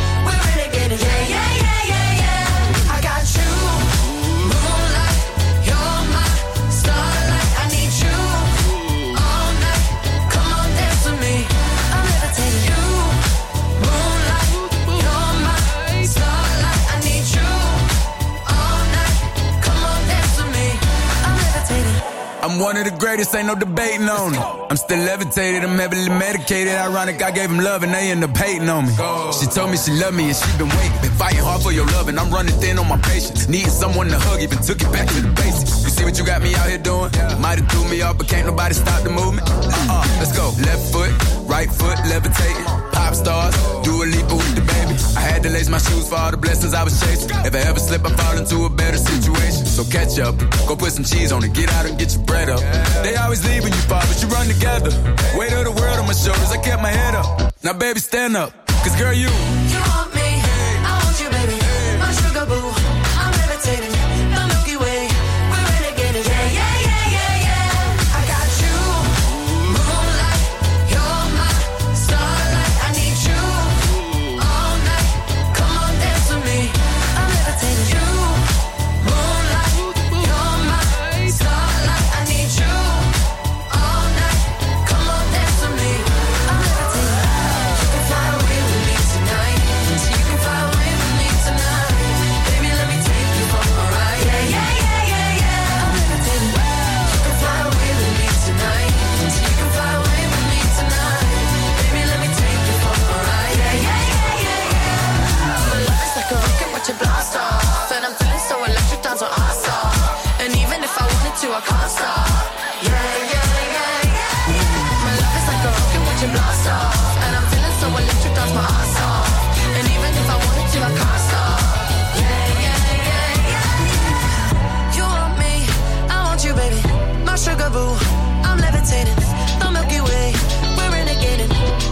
I'm one of the greatest, ain't no debating on it. I'm still levitated, I'm heavily medicated. Ironic, I gave him love and they end up hating on me. She told me she loved me and she been waiting. Been fighting hard for your love and I'm running thin on my patience. Needing someone to hug, even took it back to the basics. You see what you got me out here doing? Might have threw me off, but can't nobody stop the movement. Let's go. Left foot, right foot, levitating. Pop stars, do a leap with the baby. I had to lace my shoes for all the blessings I was chasing. If I ever slip, I fall into a better situation. So catch up, go put some cheese on it, get out and get your bread up. They always leaving you far, but you run together. Weight of the world on my shoulders, I kept my head up. Now baby, stand up, cause girl, you want me, I want you, baby. My sugar boo, I'm levitating. The Milky Way, we're renegading. Yeah, yeah, yeah, yeah, yeah. I got you, moonlight, you're my starlight. I need you all night. Come on, dance with me. I'm levitating. You, moonlight, you're my starlight. I need you all night. Come on, dance with me. I'm levitating. You can fly away with me tonight. You can fly away with me tonight. Baby, let me take you for a ride. Yeah, yeah, yeah, yeah, yeah. I'm levitating. You can fly away with me tonight. You can fly away with me tonight. Baby, let me take you for a ride. Yeah, yeah, yeah, yeah, yeah. My love is like a rocket, watch it blast off. And I'm feeling so electric, down to awesome. And even if I wanted to, I can't stop. Yeah, yeah, yeah, yeah. My love is like a rocket, watch it blast off. And I'm feeling so electric, that's my ass off. And even if I wanted to, I can't stop. Yeah, yeah, yeah, yeah. You want me, I want you, baby. My sugar boo, I'm levitating. The Milky Way, we're renegading.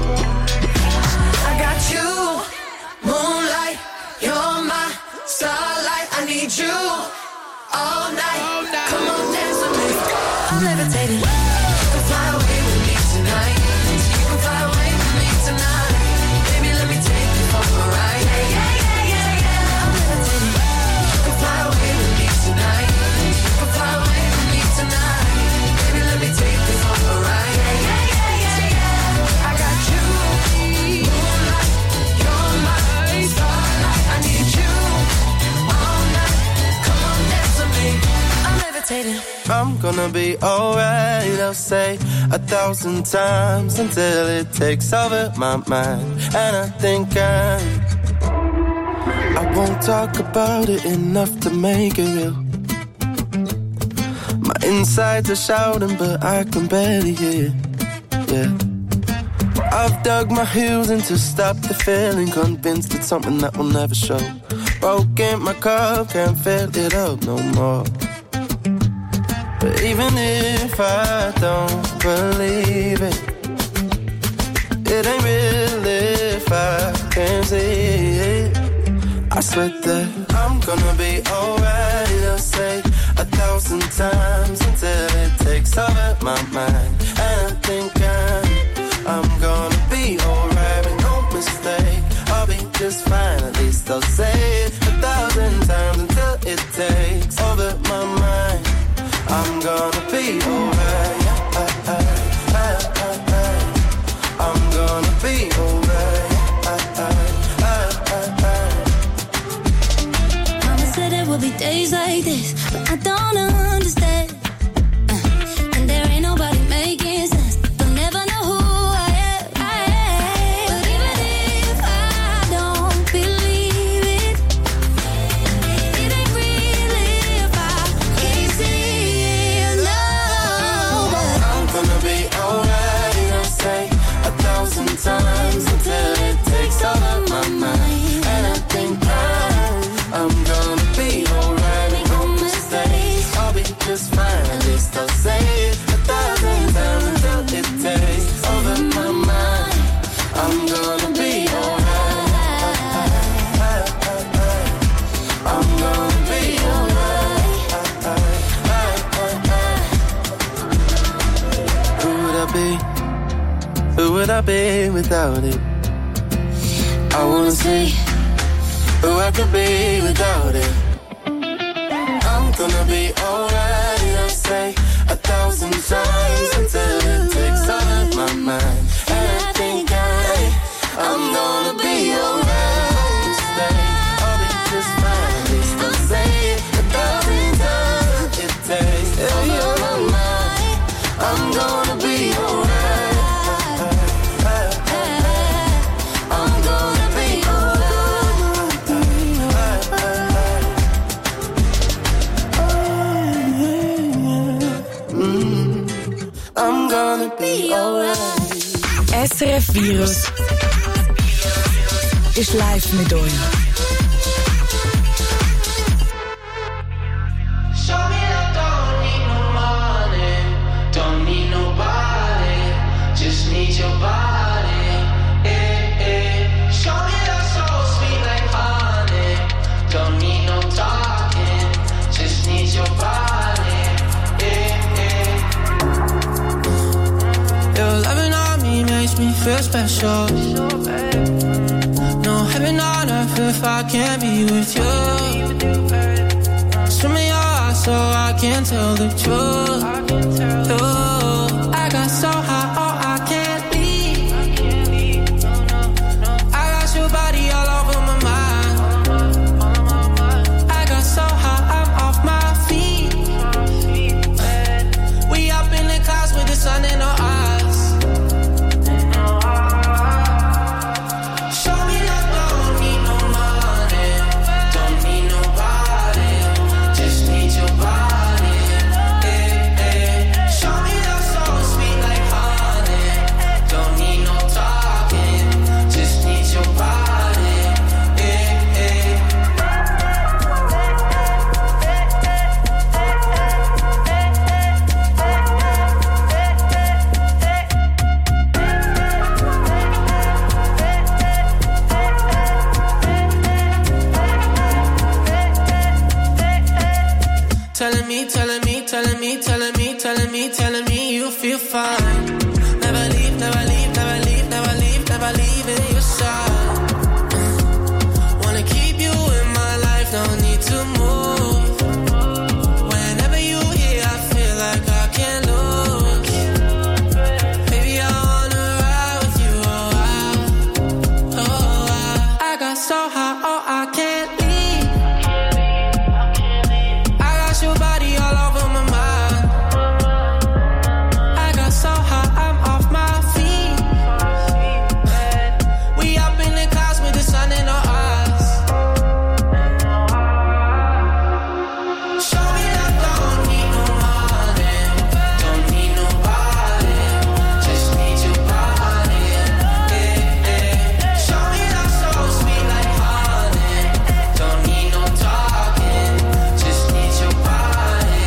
I got you, moonlight, you're my starlight. I need you all night. Come on, dance with me. I'm levitating. You can fly away with me tonight. You can fly away with me tonight. Baby, let me take you for a ride. Yeah, yeah, yeah, yeah, yeah. I'm levitating. You can fly away with me tonight. You can fly away with me tonight. Baby, let me take you for a ride. Yeah, yeah, yeah, yeah, yeah. I got you, moonlight, you're my starlight. I need you all night. Come on, dance with me. I'm levitating. I'm gonna be alright, I'll say 1,000 times until it takes over my mind. And I think I won't talk about it enough to make it real. My insides are shouting, but I can barely hear. Yeah, I've dug my heels in to stop the feeling, convinced it's something that will never show. Broken my cup, can't fill it up no more. But even if I don't believe it, it ain't real if I can't see it. I swear that I'm gonna be alright, I'll say 1,000 times until it takes over my mind. And I think I'm gonna be alright, make no mistake, I'll be just fine, at least I'll say it 1,000 times until it takes over my mind. I'm gonna be alright, I'm gonna be alright. Mama said there will be days like this, but I don't understand. And there ain't nobody making sense. They'll never know who I am. But even if I don't believe it, it ain't real if I can't see it. No, but I'm gonna be alright, I'll say 1,000 times until it takes over my mind. And I think I'm gonna be alright, make no mistakes, I'll be just fine, at least I'll say it 1,000 times until it takes over my mind. I'm gonna be alright, I'm gonna be alright. Who would I be without it? I wanna see who I could be without it. I'm gonna be alright, I'll say 1,000 times until it takes over my mind. And I think I'm gonna be alright. I'll be just fine, at least I'll say it 1,000 times. It takes over my mind. Virus ist live mit euch. Feel special. No heaven on earth if I can't be with you. Swim in your eyes so I can tell the truth. Ooh, I got so high, oh I can't leave. I got your body all over my mind. I got so high, I'm off my feet. We up in the clouds with the sun in our eyes. Telling me you feel fine. Never leave, never leave, never leave, never leave, never leave in your side. Wanna keep you in my life, don't need to move. Whenever you here, I feel like I can't lose. Baby, I wanna ride with you, I got so high, oh I can't leave. I got your body all over my mind. So high, I'm off my feet. We up in the clouds with the sun in our eyes. Show me that don't need no money, don't need nobody, just need your body. Show me that so sweet like honey, don't need no talking, just need your body.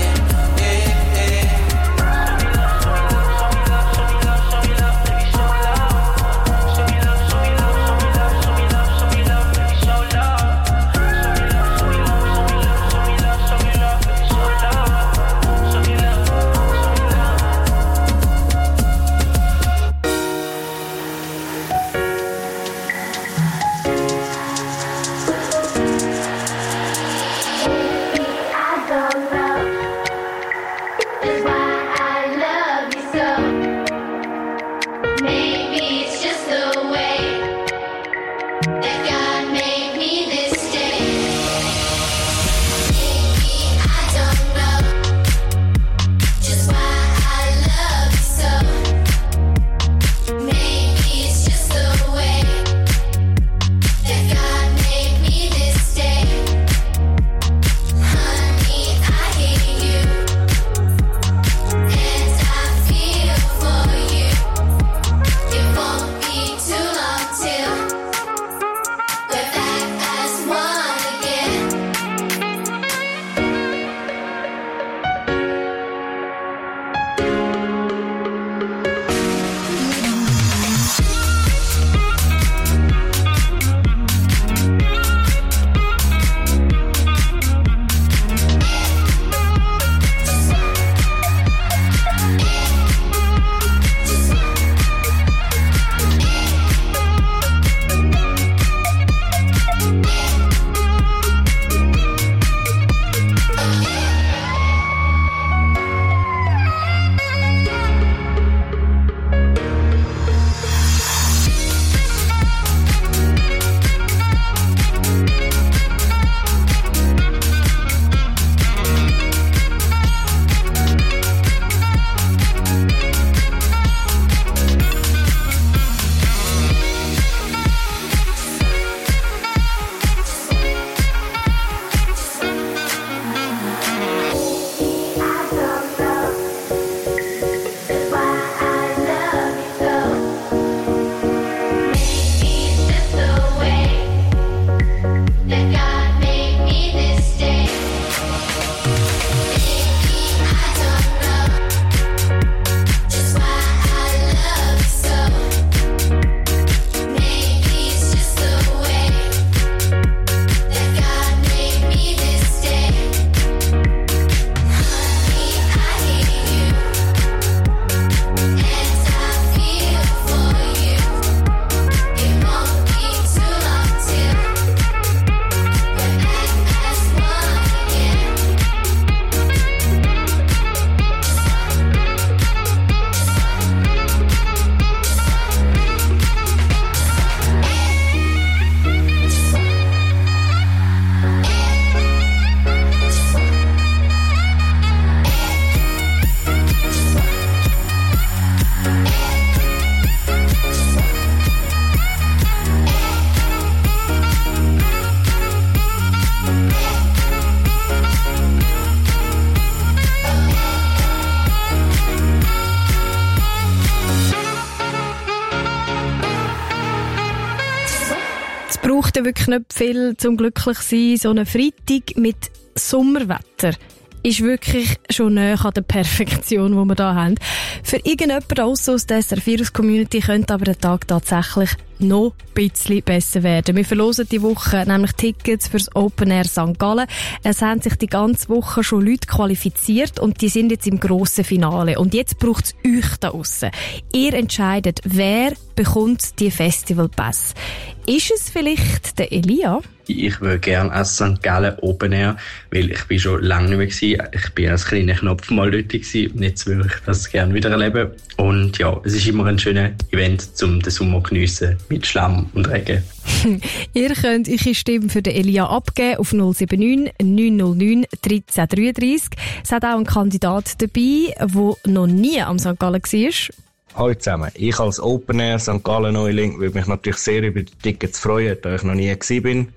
braucht ja wirklich nicht viel zum glücklich sein. So ein Freitag mit Sommerwetter ist wirklich schon näher an der Perfektion, die wir hier haben. Für irgendjemanden aus der SRF-Virus-Community könnte aber der Tag tatsächlich noch ein bisschen besser werden. Wir verlosen die Woche nämlich Tickets fürs Open Air St. Gallen. Es haben sich die ganze Woche schon Leute qualifiziert und die sind jetzt im grossen Finale. Und jetzt braucht es euch da draussen. Ihr entscheidet, wer bekommt die Festivalpässe. Ist es vielleicht der Elia? Ich würde gerne als St. Gallen Open Air, weil ich bin schon lange nicht mehr gewesen. Ich bin als kleiner Knopf mal dort gewesen und jetzt würde ich das gerne wieder erleben. Und ja, es ist immer ein schönes Event, um den Sommer zu geniessen, mit Schlamm und Regen. Ihr könnt eure Stimme für den Elia abgeben auf 079 909 1333. Es hat auch einen Kandidat dabei, der noch nie am St. Gallen war. Hallo zusammen. Ich als Open Air St. Gallen Neuling würde mich natürlich sehr über die Tickets freuen, da ich noch nie gewesen bin.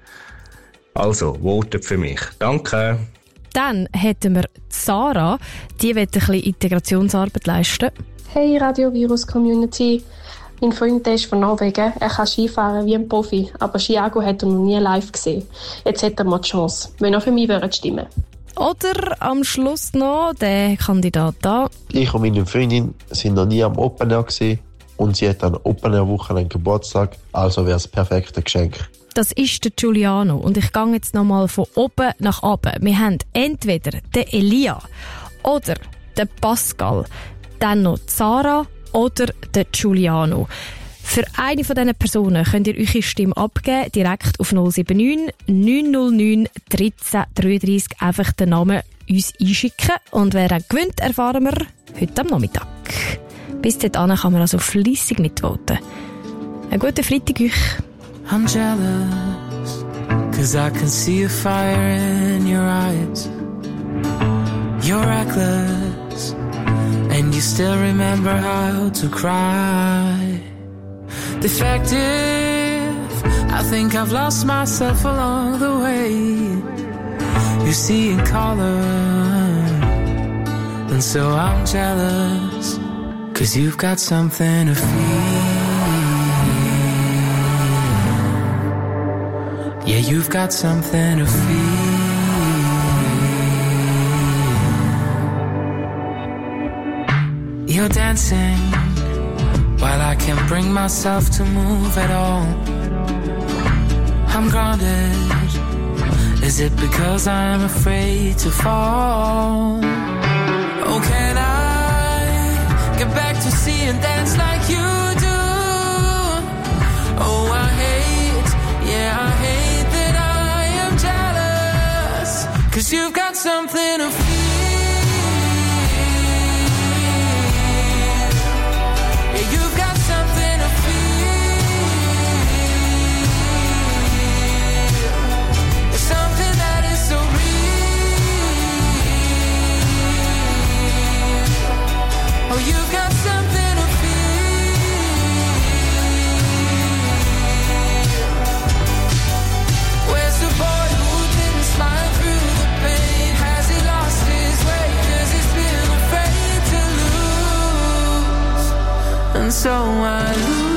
Also, votet für mich. Danke. Dann hätten wir Sarah, die will ein bisschen Integrationsarbeit leisten. Hey Radio Virus Community. Mein Freund ist von Norwegen. Er kann Skifahren wie ein Profi, aber Skiago hat er noch nie live gesehen. Jetzt hat er mal die Chance, wenn er für mich stimmen. Oder am Schluss noch der Kandidat da. Ich und meine Freundin sind noch nie am Open Air gewesen und sie hat an Open Air Woche einen Geburtstag, also wäre es das perfekte Geschenk. Das ist der Giuliano und ich gehe jetzt nochmal von oben nach unten. Wir haben entweder den Elia oder den Pascal, dann noch Sarah oder den Giuliano. Für eine von diesen Personen könnt ihr eure Stimme abgeben, direkt auf 079 909 1333. Einfach den Namen uns einschicken. Und wer auch gewinnt, erfahren wir heute am Nachmittag. Bis dahin kann man also fleissig mitvoten. Einen guten Freitag euch. I'm jealous, 'cause I can see a fire in your eyes. You're reckless, and you still remember how to cry. Defective, I think I've lost myself along the way. You see in color, and so I'm jealous, 'cause you've got something to feel. Yeah, you've got something to feel. You're dancing while I can't bring myself to move at all. I'm grounded. Is it because I'm afraid to fall? Oh, can I get back to see and dance like you do? Oh, I hate that I am jealous, 'cause you've got something to feel. Yeah, you've got something to feel. It's something that is so real. Oh, you've got something to feel. Where's the boy who didn't smile through the pain? Has he lost his way? 'Cause he's been afraid to lose. And so I lose.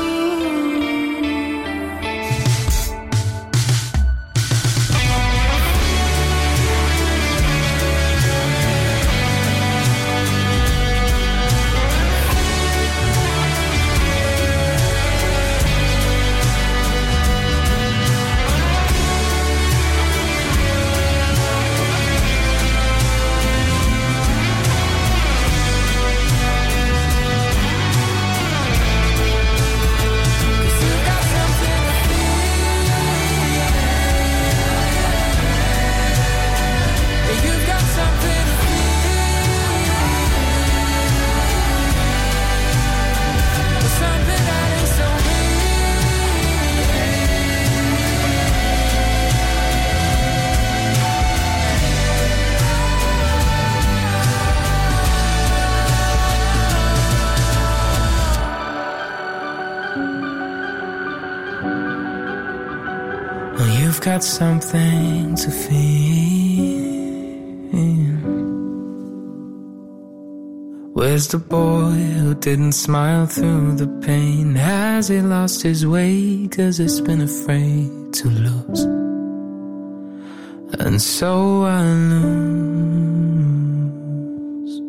You've got something to feel. Where's the boy who didn't smile through the pain? Has he lost his way? 'Cause he's been afraid to lose. And so I lose.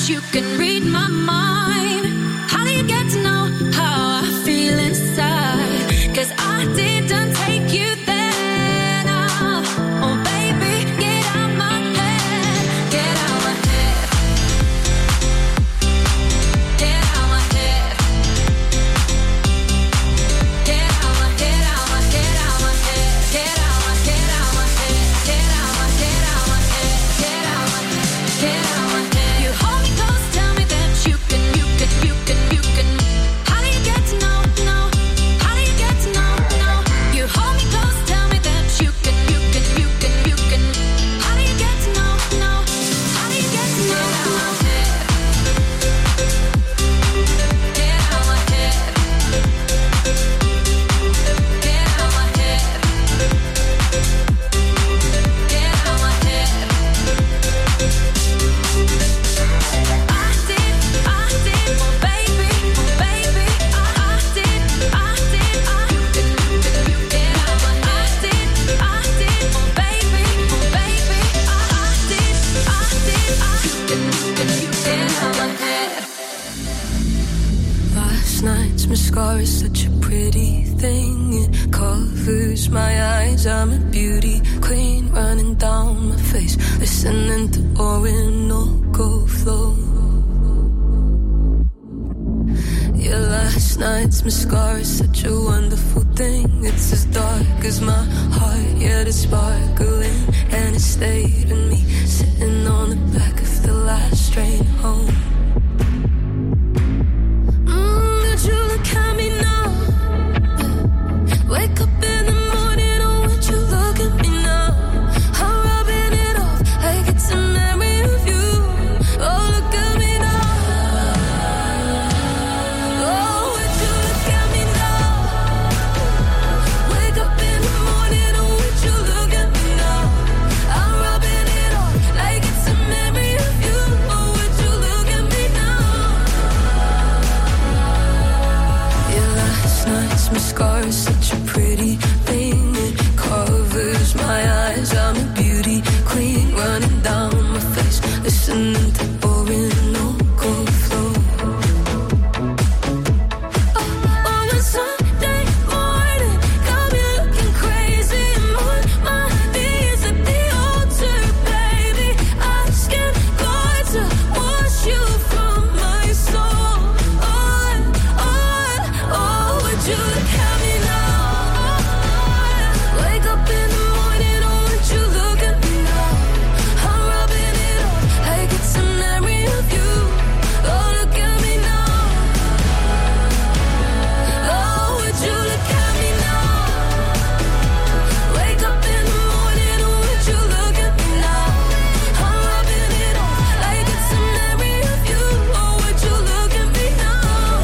you can read my mind? How do you get to know how I feel inside? 'Cause I didn't take you there, no. Oh baby, get out my head, get out my head, get out my head, get out my, get out my, get out my head, get out my, get out my head, get out my, get out my head, get out my, get out my head. You hold me close, tell me that you can, you can, you can, you can. How do you get to know, know? How do you get to know, know? You hold me close, tell me that you can, you can, you can, you can. How do you get to know, know? How do you get to know? Get out my head, get out my head, get out my head. I did, oh baby, I did, you can, you get out my head. I did, oh baby, I did, you can, you get out my head. Last night's mascara is such a pretty thing. It covers my eyes. I'm a beauty queen running down my face, listening to Orinoco flow. Yeah, last night's mascara is such a wonderful thing. It's as dark as my heart, yet it's sparkling, and it stayed in me, sitting on the back of the last train home. Would you look at me now? Wake up in the morning, oh, would you look at me now? I'm rubbing it off like it's a memory of you. Oh, look at me now. Oh, would you look at me now? Wake up in the morning, oh, would you look at me now? I'm rubbing it off like it's a memory of you. Oh, would you look at me now? Yeah, last night's mascara is such a pretty thing. It covers my eyes. I'm a beauty queen running down my face, listening to Orinoco flow. On a Sunday morning, got me looking crazy. And my knees at the altar, baby, asking God to wash you from my soul. Oh, would you look at me now? Wake up in the morning, oh, would you look at me now? I'm rubbing it off like it's a memory of you. Oh, look at me now. Oh, would you look at me now? Wake up in the morning, oh, would you look at me now? I'm rubbing it off like it's a memory of you. Oh, would you look at me now?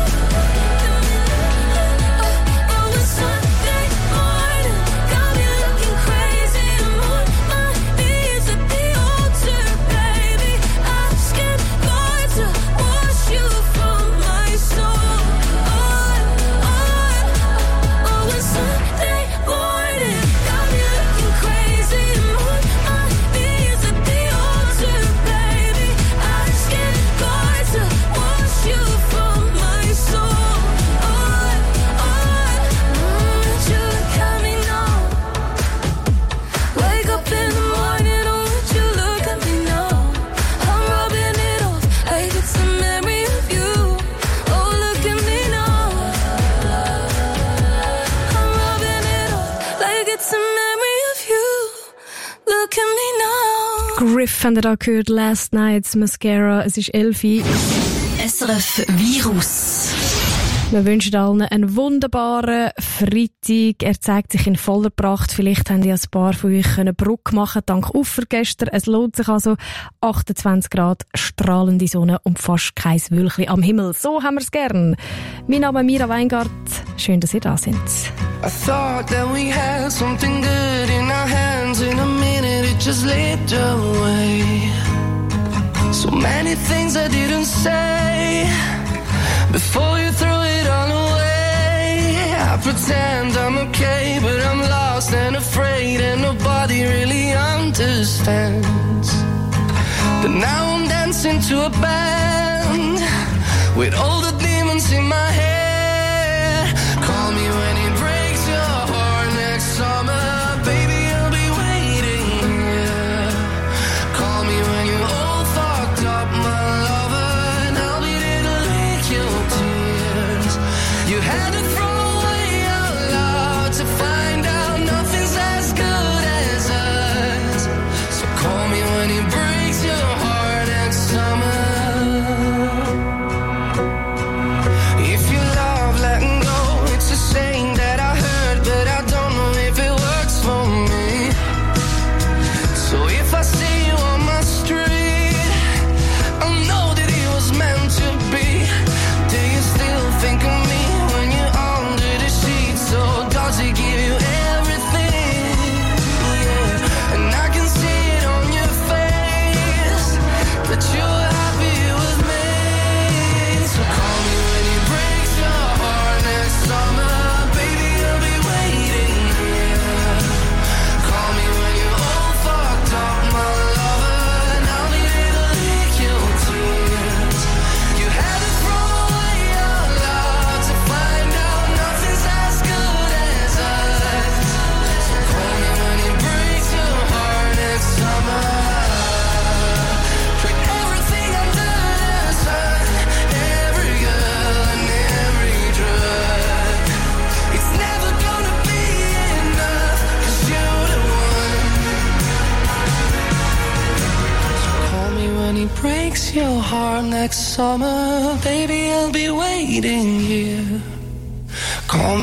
Oh, it's Sunday morning, got me looking crazy. I'm on my knees at the altar, baby, asking God to wash you from my soul. Oh, it's Sunday morning, got me looking crazy. I'm on my knees at the altar, baby, asking God to wash you from my soul. Would you look at me now? Wake up in the morning, oh, would you look at me now? I'm rubbing it off like it's a memory of you. Oh, look at me now. I'm rubbing it off like it's a memory of you. Look at me now. Griff haben wir da gehört, Last Night's Mascara. Es ist 11 Uhr. SRF Virus. Wir wünschen allen einen wunderbaren Freitag. Er zeigt sich in voller Pracht. Vielleicht haben ja ein paar von euch eine Brücke machen dank Ufer gestern. Es lohnt sich also. 28 Grad, strahlende Sonne und fast kein Wölkchen am Himmel. So haben wir es gern. Mein Name ist Mira Weingart. Schön, dass ihr da seid. I thought that we had something good in our hands. In a minute it just slipped away. So many things I didn't say before you threw it all away. I pretend I'm okay, but I'm lost and afraid, and nobody really understands. Then now I'm dancing to a band with all the demons in my head. Call me when it breaks your heart next summer, baby, I'll be waiting here. Call me when you're all fucked up, my lover, and I'll be there to lick your tears. You had to throw away your love to find out nothing's as good as us. So call me when it breaks your heart next summer. If you love letting go, it's a saying that I heard, but I don't know if it works for me. So if I see you on my street, I know that it was meant to be. Do you still think of me when you're under the sheets? So does it give you everything? Yeah, and I can see it on your face that you're happy with me. So call me when it breaks your heart next summer, baby, I'll be waiting here. Call me when you're all fucked up, my lover, and I'll be there to lick your tears. You had to throw away your love to find out nothing's as good as us. So call me when it breaks your heart next summer. Tried everything under the sun, every girl and every drug. It's never gonna be enough, 'cause you're the one. So call me when it breaks your heart next summer, baby, I'll be waiting here. Call